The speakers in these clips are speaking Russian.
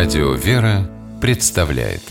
Радио «Вера» представляет.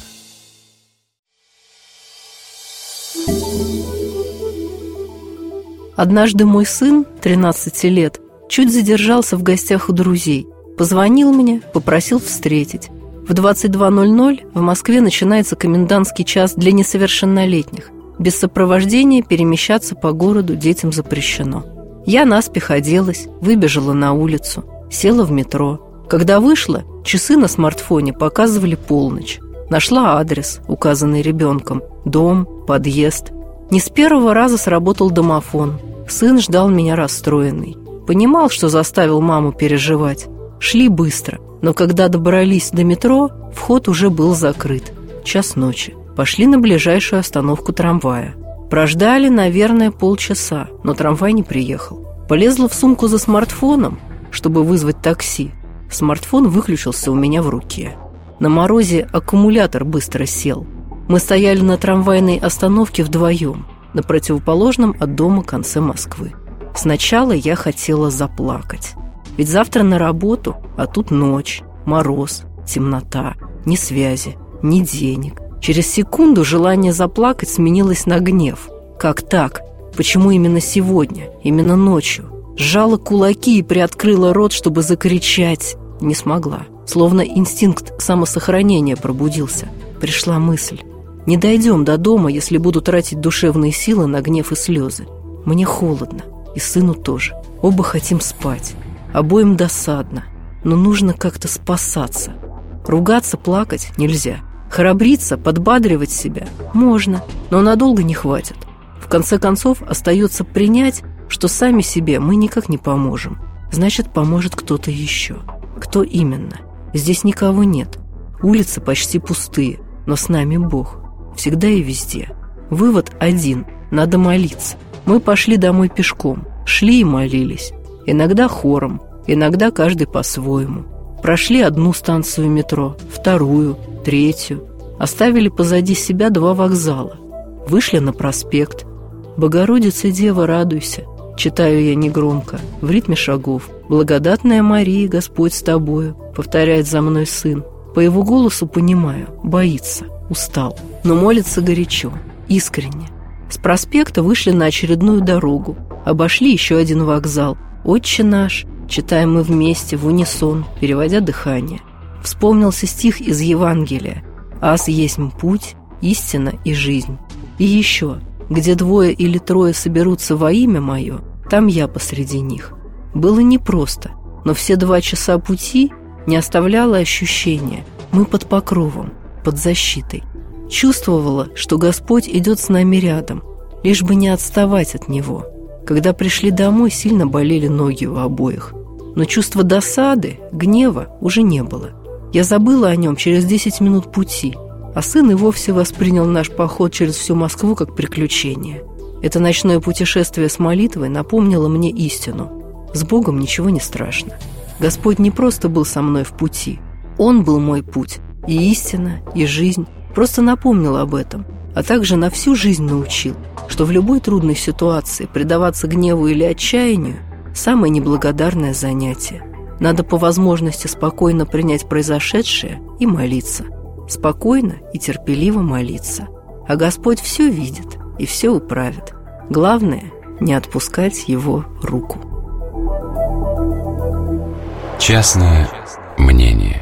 Однажды мой сын, 13 лет, чуть задержался в гостях у друзей. Позвонил мне, попросил встретить. В 22:00 в Москве начинается комендантский час для несовершеннолетних. Без сопровождения перемещаться по городу детям запрещено. Я наспех оделась, выбежала на улицу, села в метро. Когда вышла, часы на смартфоне показывали полночь. Нашла адрес, указанный ребенком, дом, подъезд. Не с первого раза сработал домофон. Сын ждал меня расстроенный. Понимал, что заставил маму переживать. Шли быстро, но когда добрались до метро, вход уже был закрыт. 1:00 ночи. Пошли на ближайшую остановку трамвая. Прождали, наверное, полчаса, но трамвай не приехал. Полезла в сумку за смартфоном, чтобы вызвать такси. Смартфон выключился у меня в руке. На морозе аккумулятор быстро сел. Мы стояли на трамвайной остановке вдвоем, на противоположном от дома конце Москвы. Сначала я хотела заплакать. Ведь завтра на работу, а тут ночь, мороз, темнота, ни связи, ни денег. Через секунду желание заплакать сменилось на гнев. Как так? Почему именно сегодня, именно ночью? Сжала кулаки и приоткрыла рот, чтобы закричать. Не смогла. Словно инстинкт самосохранения пробудился. Пришла мысль. Не дойдем до дома, если буду тратить душевные силы на гнев и слезы. Мне холодно, и сыну тоже. Оба хотим спать. Обоим досадно. Но нужно как-то спасаться. Ругаться, плакать нельзя. Храбриться, подбадривать себя можно, но надолго не хватит. В конце концов, остается принять, что сами себе мы никак не поможем. Значит, поможет кто-то еще. Кто именно? Здесь никого нет. Улицы почти пустые, но с нами Бог. Всегда и везде. Вывод один. Надо молиться. Мы пошли домой пешком. Шли и молились. Иногда хором, иногда каждый по-своему. Прошли одну станцию метро, вторую, третью. Оставили позади себя 2 вокзала. Вышли на проспект. «Богородица Дева, радуйся», читаю я негромко, в ритме шагов. «Благодатная Мария, Господь с тобою», повторяет за мной сын. По его голосу понимаю, боится, устал, но молится горячо, искренне. С проспекта вышли на очередную дорогу. Обошли еще один вокзал. «Отче наш», читаем мы вместе, в унисон, переводя дыхание. Вспомнился стих из Евангелия: «Аз есмь путь, истина и жизнь». И еще: «Где 2 или 3 соберутся во имя Мое, там Я посреди них». Было непросто, но все 2 часа пути не оставляло ощущения: мы под покровом, под защитой. Чувствовала, что Господь идет с нами рядом, лишь бы не отставать от Него. Когда пришли домой, сильно болели ноги у обоих. Но чувства досады, гнева уже не было. Я забыла о нем через 10 минут пути, а сын и вовсе воспринял наш поход через всю Москву как приключение. Это ночное путешествие с молитвой напомнило мне истину. С Богом ничего не страшно. Господь не просто был со мной в пути. Он был мой путь. И истина, и жизнь. Просто напомнил об этом. А также на всю жизнь научил, что в любой трудной ситуации предаваться гневу или отчаянию – самое неблагодарное занятие. Надо по возможности спокойно принять произошедшее и молиться. Спокойно и терпеливо молиться. А Господь все видит и все управит. Главное – не отпускать Его руку. Частное мнение.